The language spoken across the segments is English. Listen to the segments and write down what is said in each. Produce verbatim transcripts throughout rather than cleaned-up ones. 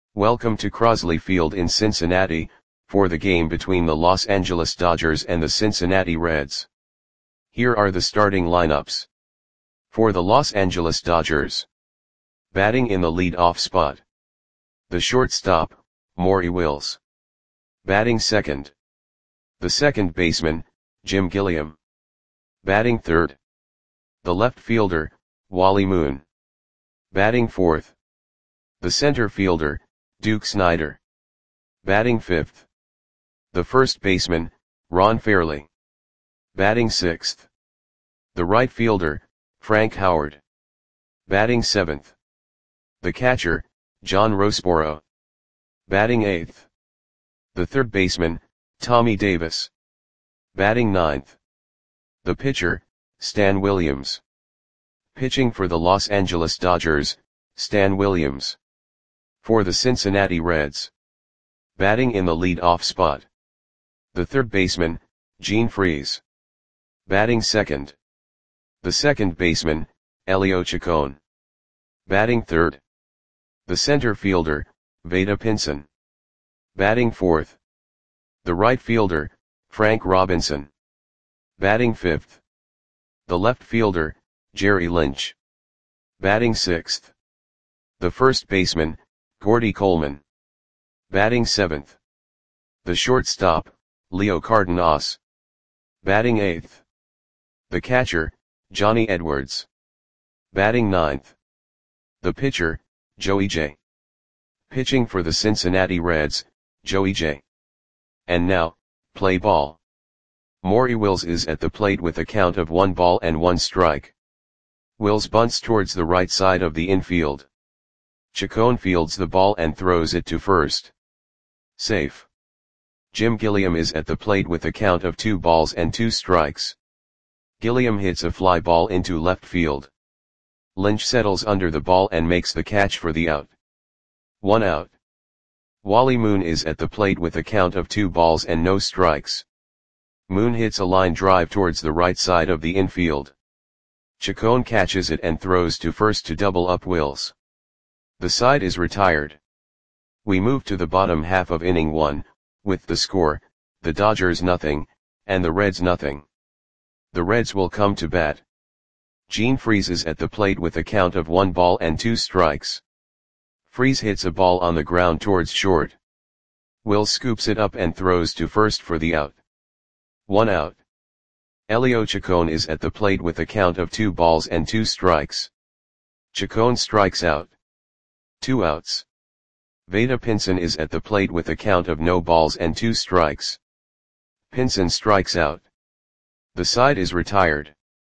Welcome to Crosley Field in Cincinnati, for the game between the Los Angeles Dodgers and the Cincinnati Reds. Here are the starting lineups. For the Los Angeles Dodgers. Batting in the lead-off spot. The shortstop, Maury Wills. Batting second. The second baseman, Jim Gilliam. Batting third. The left fielder, Wally Moon. Batting fourth. The center fielder, Duke Snider. Batting fifth. The first baseman, Ron Fairly. Batting sixth. The right fielder, Frank Howard. Batting seventh. The catcher, John Roseboro. Batting eighth. The third baseman, Tommy Davis. Batting ninth. The pitcher, Stan Williams. Pitching for the Los Angeles Dodgers, Stan Williams. For the Cincinnati Reds. Batting in the lead-off spot. The third baseman, Gene Freese. Batting second. The second baseman, Elio Chacon. Batting third. The center fielder, Vada Pinson. Batting fourth. The right fielder, Frank Robinson. Batting fifth. The left fielder, Jerry Lynch. Batting sixth. The first baseman, Gordy Coleman. Batting seventh. The shortstop, Leo Cardenas. Batting eighth. The catcher, Johnny Edwards. Batting ninth. The pitcher, Joey J. Pitching for the Cincinnati Reds, Joey J. And now, play ball. Maury Wills is at the plate with a count of one ball and one strike. Wills bunts towards the right side of the infield. Chacon fields the ball and throws it to first. Safe. Jim Gilliam is at the plate with a count of two balls and two strikes. Gilliam hits a fly ball into left field. Lynch settles under the ball and makes the catch for the out. One out. Wally Moon is at the plate with a count of two balls and no strikes. Moon hits a line drive towards the right side of the infield. Chacon catches it and throws to first to double up Wills. The side is retired. We move to the bottom half of inning one, with the score, the Dodgers nothing, and the Reds nothing. The Reds will come to bat. Gene Freese is at the plate with a count of one ball and two strikes. Freese hits a ball on the ground towards short. Wills scoops it up and throws to first for the out. One out. Elio Chacon is at the plate with a count of two balls and two strikes. Chacon strikes out. Two outs. Vada Pinson is at the plate with a count of no balls and two strikes. Pinson strikes out. The side is retired.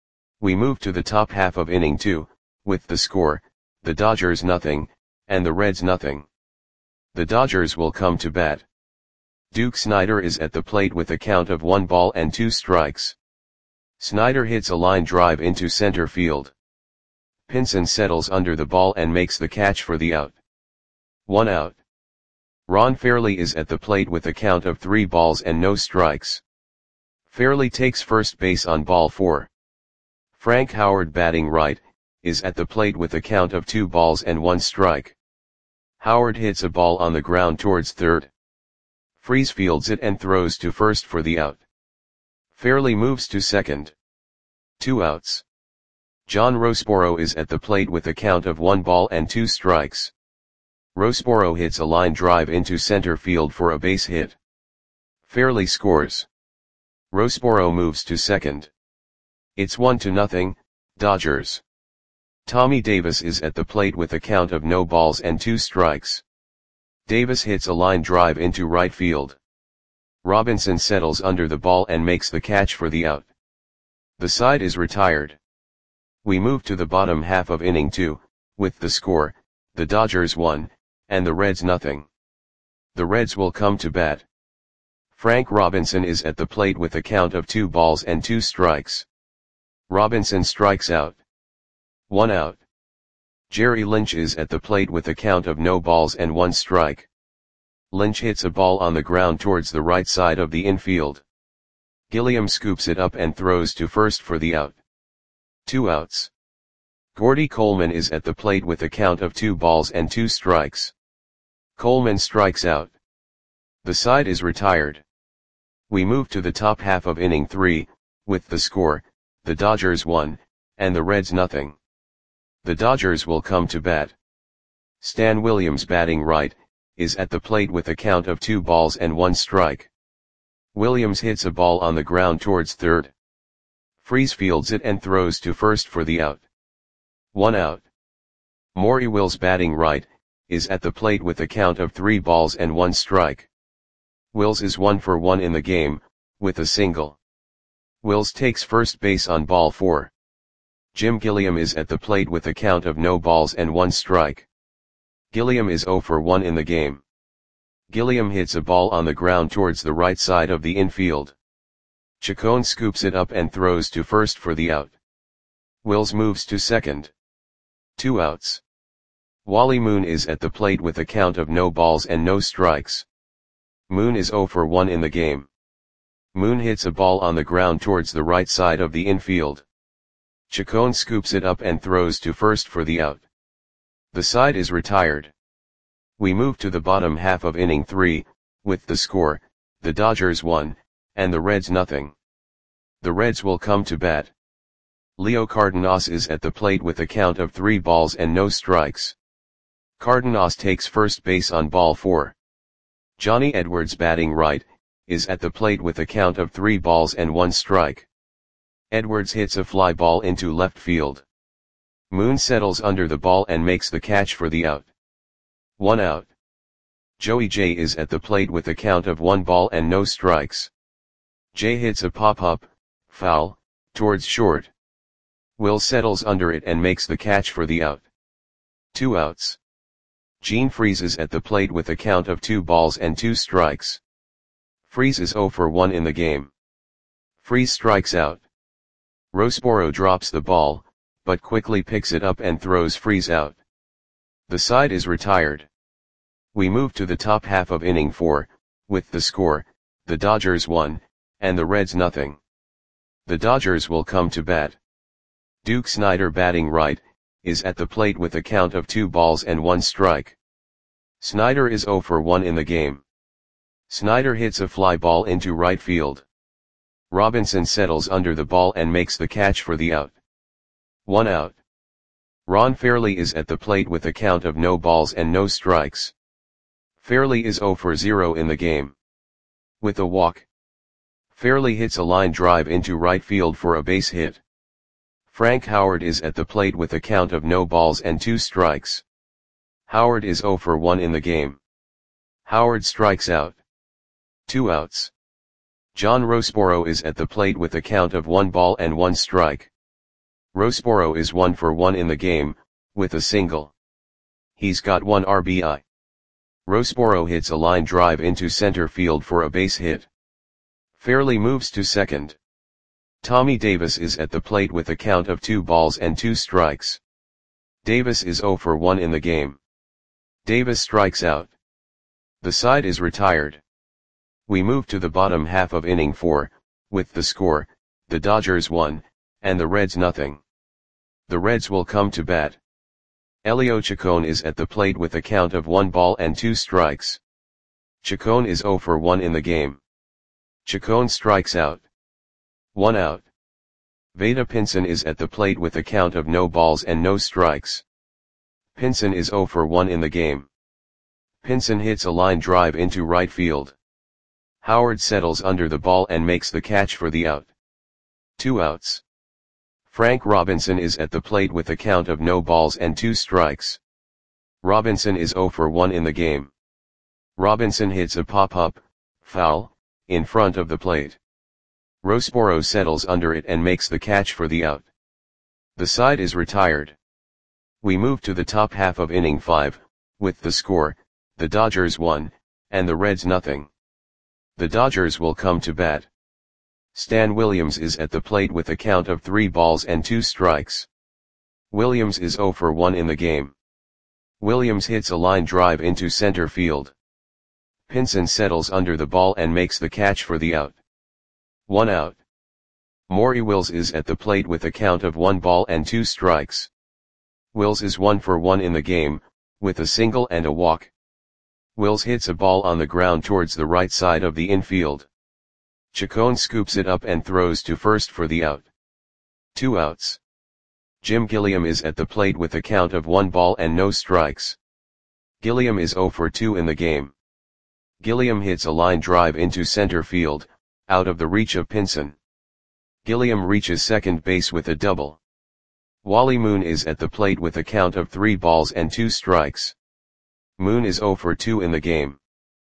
We move to the top half of inning two, with the score, the Dodgers nothing, and the Reds nothing. The Dodgers will come to bat. Duke Snider is at the plate with a count of one ball and two strikes. Snider hits a line drive into center field. Pinson settles under the ball and makes the catch for the out. One out. Ron Fairly is at the plate with a count of three balls and no strikes. Fairly takes first base on ball four. Frank Howard, batting right, is at the plate with a count of two balls and one strike. Howard hits a ball on the ground towards third. Freese fields it and throws to first for the out. Fairly moves to second. Two outs. John Roseboro is at the plate with a count of one ball and two strikes. Roseboro hits a line drive into center field for a base hit. Fairly scores. Roseboro moves to second. It's one to nothing, Dodgers. Tommy Davis is at the plate with a count of no balls and two strikes. Davis hits a line drive into right field. Robinson settles under the ball and makes the catch for the out. The side is retired. We move to the bottom half of inning two, with the score, the Dodgers one, and the Reds nothing. The Reds will come to bat. Frank Robinson is at the plate with a count of two balls and two strikes. Robinson strikes out. One out. Jerry Lynch is at the plate with a count of no balls and one strike. Lynch hits a ball on the ground towards the right side of the infield. Gilliam scoops it up and throws to first for the out. Two outs. Gordy Coleman is at the plate with a count of two balls and two strikes. Coleman strikes out. The side is retired. We move to the top half of inning three, with the score, the Dodgers one, and the Reds nothing. The Dodgers will come to bat. Stan Williams, batting right, is at the plate with a count of two balls and one strike. Williams hits a ball on the ground towards third. Freese fields it and throws to first for the out. One out. Maury Wills, batting right, is at the plate with a count of three balls and one strike. Wills is one for one in the game, with a single. Wills takes first base on ball four. Jim Gilliam is at the plate with a count of no balls and one strike. Gilliam is zero for one in the game. Gilliam hits a ball on the ground towards the right side of the infield. Chacon scoops it up and throws to first for the out. Wills moves to second. Two outs. Wally Moon is at the plate with a count of no balls and no strikes. Moon is zero for one in the game. Moon hits a ball on the ground towards the right side of the infield. Chacon scoops it up and throws to first for the out. The side is retired. We move to the bottom half of inning three, with the score, the Dodgers one, and the Reds nothing. The Reds will come to bat. Leo Cardenas is at the plate with a count of three balls and no strikes. Cardenas takes first base on ball four. Johnny Edwards, batting right, is at the plate with a count of three balls and one strike. Edwards hits a fly ball into left field. Moon settles under the ball and makes the catch for the out. One out. Joey Jay is at the plate with a count of one ball and no strikes. Jay hits a pop-up, foul, towards short. Will settles under it and makes the catch for the out. Two outs. Gene Freese is at the plate with a count of two balls and two strikes. Freese is zero for one in the game. Freese strikes out. Rosboro drops the ball, but quickly picks it up and throws Freese out. The side is retired. We move to the top half of inning four, with the score, the Dodgers one, and the Reds nothing. The Dodgers will come to bat. Duke Snider, batting right, is at the plate with a count of two balls and one strike. Snider is zero for one in the game. Snider hits a fly ball into right field. Robinson settles under the ball and makes the catch for the out. One out. Ron Fairley is at the plate with a count of no balls and no strikes. Fairley is zero for zero in the game. With a walk. Fairley hits a line drive into right field for a base hit. Frank Howard is at the plate with a count of no balls and two strikes. Howard is zero for one in the game. Howard strikes out. Two outs. John Rosboro is at the plate with a count of one ball and one strike. Rosboro is one for one in the game, with a single. He's got one R B I. Rosboro hits a line drive into center field for a base hit. Fairley moves to second. Tommy Davis is at the plate with a count of two balls and two strikes. Davis is zero for one in the game. Davis strikes out. The side is retired. We move to the bottom half of inning four, with the score, the Dodgers one, and the Reds nothing. The Reds will come to bat. Elio Chacon is at the plate with a count of one ball and two strikes. Chacon is zero for one in the game. Chacon strikes out. One out. Vada Pinson is at the plate with a count of no balls and no strikes. Pinson is zero for one in the game. Pinson hits a line drive into right field. Howard settles under the ball and makes the catch for the out. Two outs. Frank Robinson is at the plate with a count of no balls and two strikes. Robinson is zero for one in the game. Robinson hits a pop-up, foul, in front of the plate. Rosboro settles under it and makes the catch for the out. The side is retired. We move to the top half of inning five, with the score, the Dodgers one, and the Reds nothing. The Dodgers will come to bat. Stan Williams is at the plate with a count of three balls and two strikes. Williams is zero for one in the game. Williams hits a line drive into center field. Pinson settles under the ball and makes the catch for the out. One out. Maury Wills is at the plate with a count of one ball and two strikes. Wills is one for one in the game, with a single and a walk. Wills hits a ball on the ground towards the right side of the infield. Chacon scoops it up and throws to first for the out. Two outs. Jim Gilliam is at the plate with a count of one ball and no strikes. Gilliam is oh for two in the game. Gilliam hits a line drive into center field, out of the reach of Pinson. Gilliam reaches second base with a double. Wally Moon is at the plate with a count of three balls and two strikes. Moon is oh for two in the game.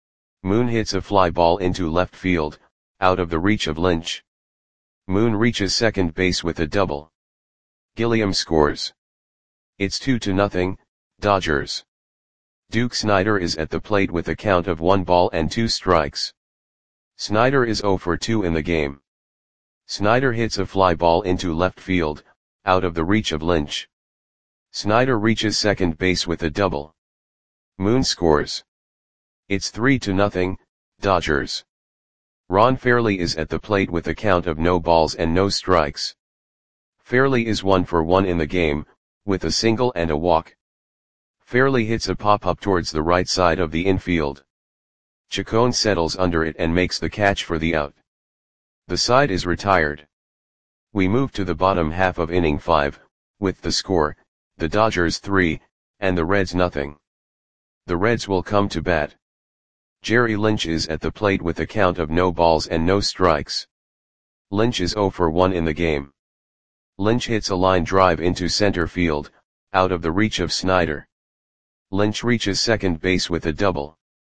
Moon hits a fly ball into left field, out of the reach of Lynch. Moon reaches second base with a double. Gilliam scores. It's two to nothing, Dodgers. Duke Snider is at the plate with a count of one ball and two strikes. Snider is oh for two in the game. Snider hits a fly ball into left field, out of the reach of Lynch. Snider reaches second base with a double. Moon scores. It's three to nothing, Dodgers. Ron Fairly is at the plate with a count of no balls and no strikes. Fairly is one for one in the game, with a single and a walk. Fairly hits a pop-up towards the right side of the infield. Chacon settles under it and makes the catch for the out. The side is retired. We move to the bottom half of inning five, with the score, the Dodgers three, and the Reds nothing. The Reds will come to bat. Jerry Lynch is at the plate with a count of no balls and no strikes. Lynch is oh for one in the game. Lynch hits a line drive into center field, out of the reach of Snider. Lynch reaches second base with a double.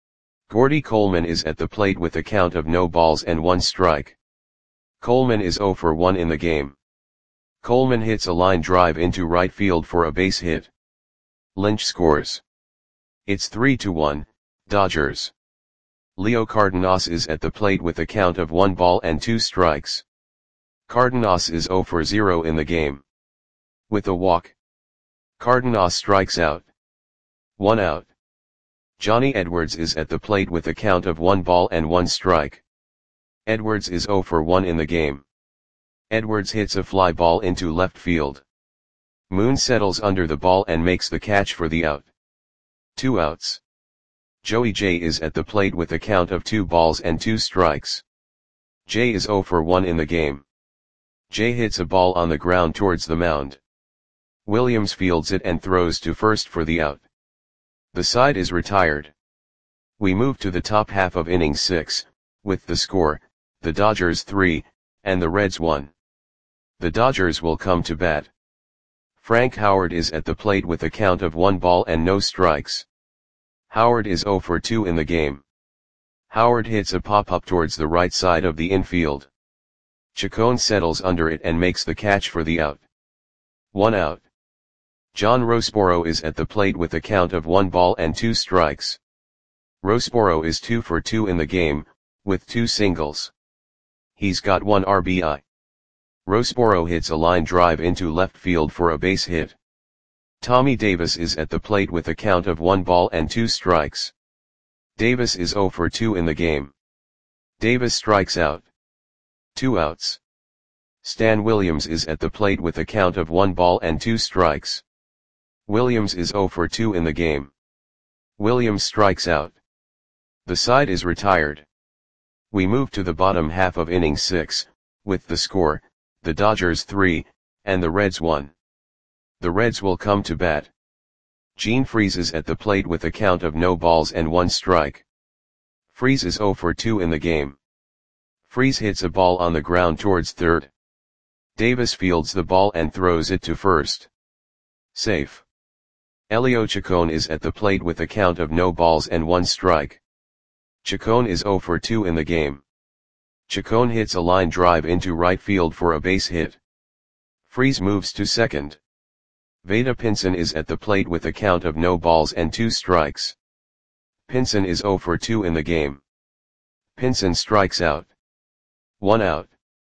Gordy Coleman is at the plate with a count of no balls and one strike. Coleman is oh for one in the game. Coleman hits a line drive into right field for a base hit. Lynch scores. It's three to one, Dodgers. Leo Cardenas is at the plate with a count of one ball and two strikes. Cardenas is oh for zero in the game. With a walk. Cardenas strikes out. One out. Johnny Edwards is at the plate with a count of one ball and one strike. Edwards is oh for one in the game. Edwards hits a fly ball into left field. Moon settles under the ball and makes the catch for the out. Two outs. Joey Jay is at the plate with a count of two balls and two strikes. Jay is oh for one in the game. Jay hits a ball on the ground towards the mound. Williams fields it and throws to first for the out. The side is retired. We move to the top half of inning six, with the score, the Dodgers three, and the Reds one. The Dodgers will come to bat. Frank Howard is at the plate with a count of one ball and no strikes. Howard is oh for two in the game. Howard hits a pop-up towards the right side of the infield. Chacon settles under it and makes the catch for the out. One out. John Rosboro is at the plate with a count of one ball and two strikes. Rosboro is two for two in the game, with two singles. He's got one R B I. Rosboro hits a line drive into left field for a base hit. Tommy Davis is at the plate with a count of one ball and two strikes. Davis is oh for two in the game. Davis strikes out. Two outs. Stan Williams is at the plate with a count of one ball and two strikes. Williams is oh for two in the game. Williams strikes out. The side is retired. We move to the bottom half of inning six, with the score, the Dodgers three, and the Reds one. The Reds will come to bat. Gene Freese is at the plate with a count of no balls and one strike. Freese is oh for two in the game. Freese hits a ball on the ground towards third. Davis fields the ball and throws it to first. Safe. Elio Chacon is at the plate with a count of no balls and one strike. Chacon is oh for two in the game. Chacon hits a line drive into right field for a base hit. Freese moves to second. Vada Pinson is at the plate with a count of no balls and two strikes. Pinson is oh for two in the game. Pinson strikes out. One out.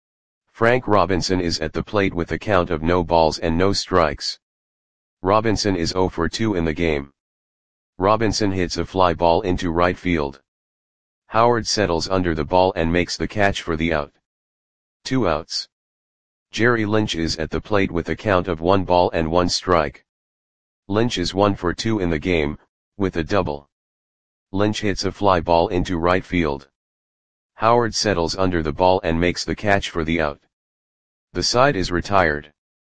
Frank Robinson is at the plate with a count of no balls and no strikes. Robinson is oh for two in the game. Robinson hits a fly ball into right field. Howard settles under the ball and makes the catch for the out. Two outs. Jerry Lynch is at the plate with a count of one ball and one strike. Lynch is one for two in the game, with a double. Lynch hits a fly ball into right field. Howard settles under the ball and makes the catch for the out. The side is retired.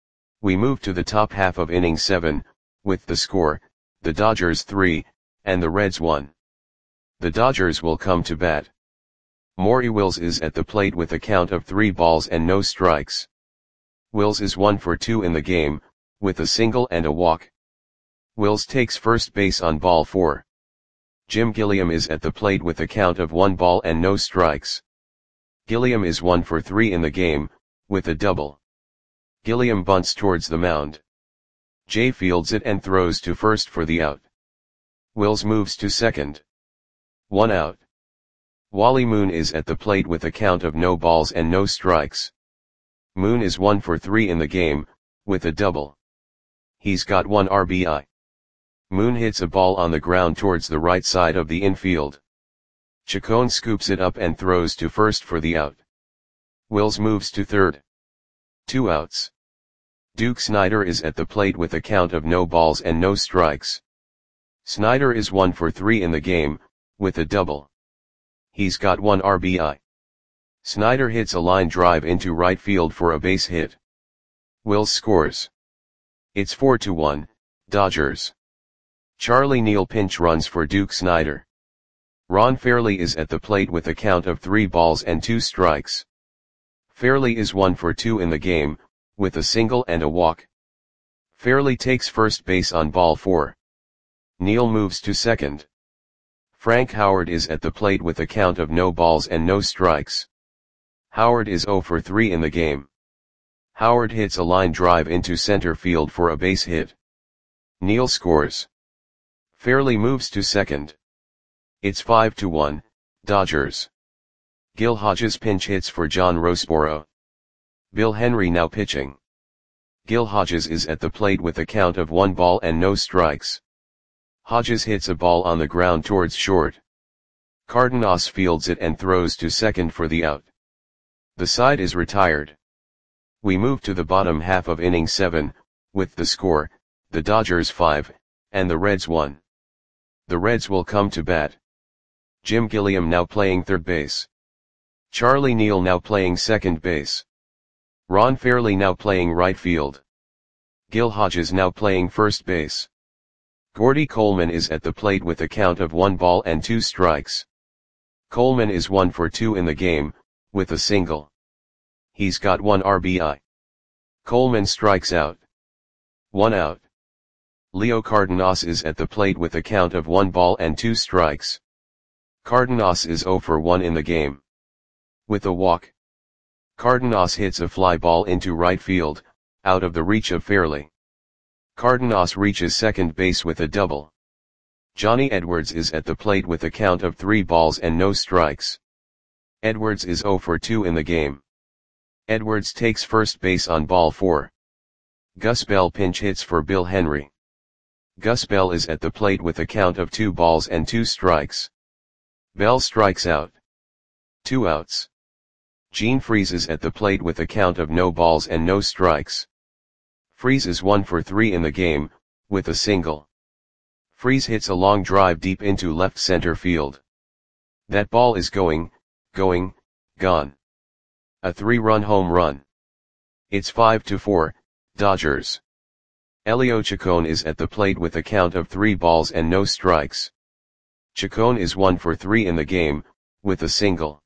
We move to the top half of inning seven, with the score, the Dodgers three, and the Reds one. The Dodgers will come to bat. Maury Wills is at the plate with a count of three balls and no strikes. Wills is one for two in the game, with a single and a walk. Wills takes first base on ball four. Jim Gilliam is at the plate with a count of one ball and no strikes. Gilliam is one for three in the game, with a double. Gilliam bunts towards the mound. Jay fields it and throws to first for the out. Wills moves to second. One out. Wally Moon is at the plate with a count of no balls and no strikes. Moon is one for three in the game, with a double. He's got one R B I. Moon hits a ball on the ground towards the right side of the infield. Chacon scoops it up and throws to first for the out. Wills moves to third. Two outs. Duke Snider is at the plate with a count of no balls and no strikes. Snider is one for three in the game, with a double. He's got one R B I. Snider hits a line drive into right field for a base hit. Wills scores. It's four to one, Dodgers. Charlie Neal pinch runs for Duke Snider. Ron Fairley is at the plate with a count of three balls and two strikes. Fairley is one for two in the game, with a single and a walk. Fairley takes first base on ball four. Neal moves to second. Frank Howard is at the plate with a count of no balls and no strikes. Howard is zero for three in the game. Howard hits a line drive into center field for a base hit. Neal scores. Fairley moves to second. It's five to one, Dodgers. Gil Hodges pinch hits for John Roseboro. Bill Henry now pitching. Gil Hodges is at the plate with a count of one ball and no strikes. Hodges hits a ball on the ground towards short. Cardenas fields it and throws to second for the out. The side is retired. We move to the bottom half of inning seven, with the score, the Dodgers five, and the Reds one. The Reds will come to bat. Jim Gilliam now playing third base. Charlie Neal now playing second base. Ron Fairley now playing right field. Gil Hodges now playing first base. Gordy Coleman is at the plate with a count of one ball and two strikes. Coleman is one for two in the game, with a single. He's got one R B I. Coleman strikes out. One out. Leo Cardenas is at the plate with a count of one ball and two strikes. Cardenas is zero for one in the game. With a walk. Cardenas hits a fly ball into right field, out of the reach of Fairley. Cardenas reaches second base with a double. Johnny Edwards is at the plate with a count of three balls and no strikes. Edwards is zero for two in the game. Edwards takes first base on ball four. Gus Bell pinch hits for Bill Henry. Gus Bell is at the plate with a count of two balls and two strikes. Bell strikes out. Two outs. Gene Freese is at the plate with a count of no balls and no strikes. Freese is one for three in the game, with a single. Freese hits a long drive deep into left center field. That ball is going, going, gone. A three-run home run. It's five to four, Dodgers. Elio Chacon is at the plate with a count of three balls and no strikes. Chacon is one for three in the game, with a single.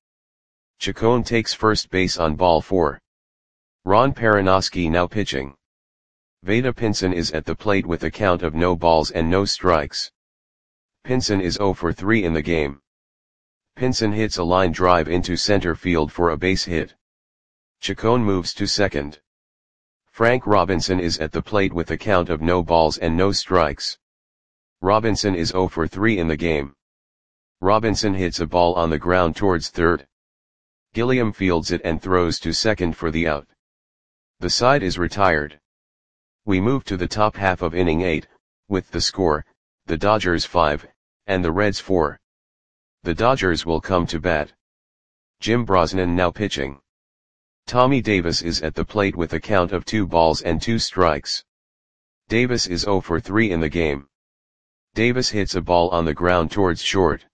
Chacon takes first base on ball four. Ron Perinoski now pitching. Vada Pinson is at the plate with a count of no balls and no strikes. Pinson is zero for three in the game. Pinson hits a line drive into center field for a base hit. Chacon moves to second. Frank Robinson is at the plate with a count of no balls and no strikes. Robinson is zero for three in the game. Robinson hits a ball on the ground towards third. Gilliam fields it and throws to second for the out. The side is retired. We move to the top half of inning eight, with the score, the Dodgers five, and the Reds four. The Dodgers will come to bat. Jim Brosnan now pitching. Tommy Davis is at the plate with a count of two balls and two strikes. Davis is zero for three in the game. Davis hits a ball on the ground towards short.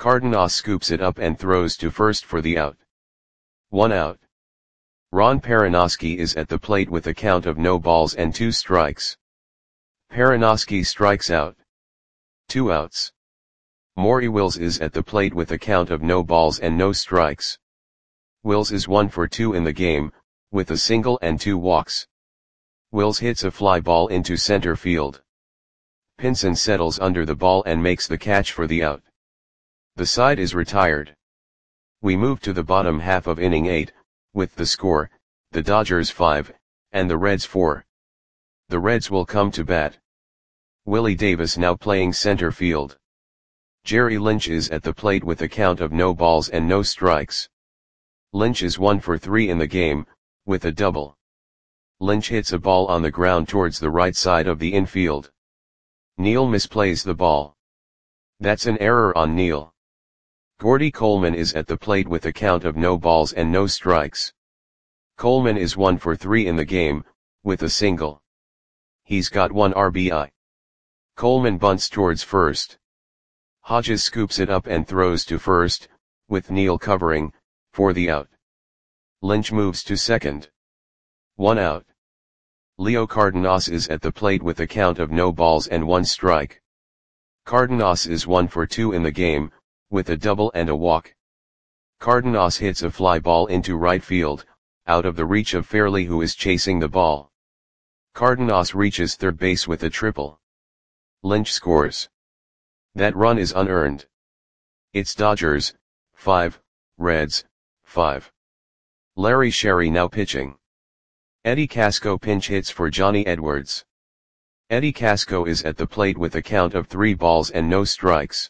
Cardenas scoops it up and throws to first for the out. One out. Ron Perinoski is at the plate with a count of no balls and two strikes. Perinoski strikes out. Two outs. Maury Wills is at the plate with a count of no balls and no strikes. Wills is one for two in the game, with a single and two walks. Wills hits a fly ball into center field. Pinson settles under the ball and makes the catch for the out. The side is retired. We move to the bottom half of inning eight, with the score, the Dodgers five, and the Reds four. The Reds will come to bat. Willie Davis now playing center field. Jerry Lynch is at the plate with a count of no balls and no strikes. Lynch is one for three in the game, with a double. Lynch hits a ball on the ground towards the right side of the infield. Neal misplays the ball. That's an error on Neal. Gordy Coleman is at the plate with a count of no balls and no strikes. Coleman is one for three in the game, with a single. He's got one R B I. Coleman bunts towards first. Hodges scoops it up and throws to first, with Neal covering, for the out. Lynch moves to second. One out. Leo Cardenas is at the plate with a count of no balls and one strike. Cardenas is one for two in the game, with a double and a walk. Cardenas hits a fly ball into right field, out of the reach of Fairley, who is chasing the ball. Cardenas reaches third base with a triple. Lynch scores. That run is unearned. It's Dodgers, five, Reds, five. Larry Sherry now pitching. Eddie Casco pinch hits for Johnny Edwards. Eddie Casco is at the plate with a count of three balls and no strikes.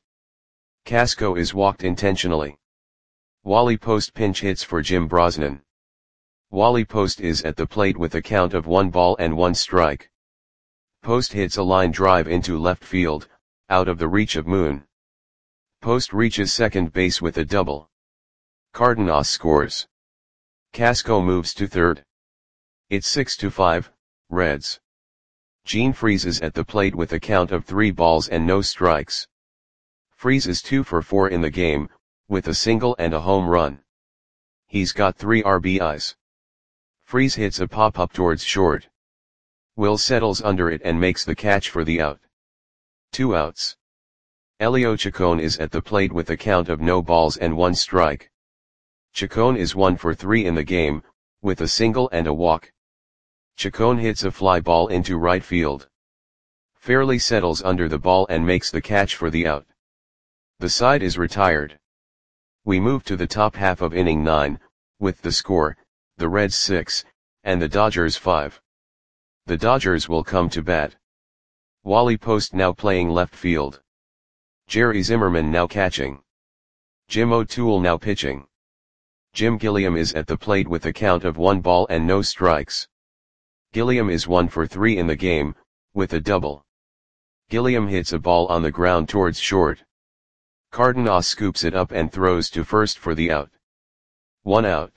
Casco is walked intentionally. Wally Post pinch hits for Jim Brosnan. Wally Post is at the plate with a count of one ball and one strike. Post hits a line drive into left field, out of the reach of Moon. Post reaches second base with a double. Cardenas scores. Casco moves to third. It's six to five, Reds. Gene Freese is at the plate with a count of three balls and no strikes. Freese is two for four in the game, with a single and a home run. He's got three R B Is. Freese hits a pop-up towards short. Will settles under it and makes the catch for the out. Two outs. Elio Chacon is at the plate with a count of no balls and one strike. Chacon is one for three in the game, with a single and a walk. Chacon hits a fly ball into right field. Fairley settles under the ball and makes the catch for the out. The side is retired. We move to the top half of inning nine, with the score, the Reds six, and the Dodgers five. The Dodgers will come to bat. Wally Post now playing left field. Jerry Zimmerman now catching. Jim O'Toole now pitching. Jim Gilliam is at the plate with a count of one ball and no strikes. Gilliam is one for three in the game, with a double. Gilliam hits a ball on the ground towards short. Cardenas scoops it up and throws to first for the out. One out.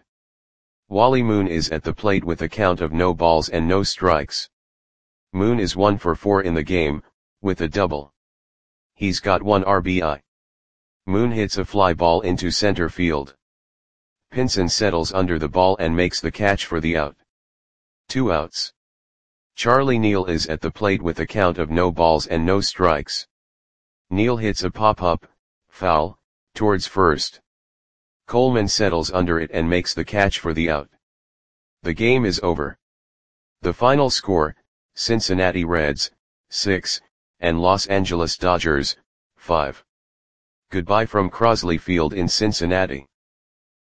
Wally Moon is at the plate with a count of no balls and no strikes. Moon is one for four in the game, with a double. He's got one R B I. Moon hits a fly ball into center field. Pinson settles under the ball and makes the catch for the out. Two outs. Charlie Neal is at the plate with a count of no balls and no strikes. Neal hits a pop-up, foul, towards first. Coleman settles under it and makes the catch for the out. The game is over. The final score, Cincinnati Reds, six, and Los Angeles Dodgers, five. Goodbye from Crosley Field in Cincinnati.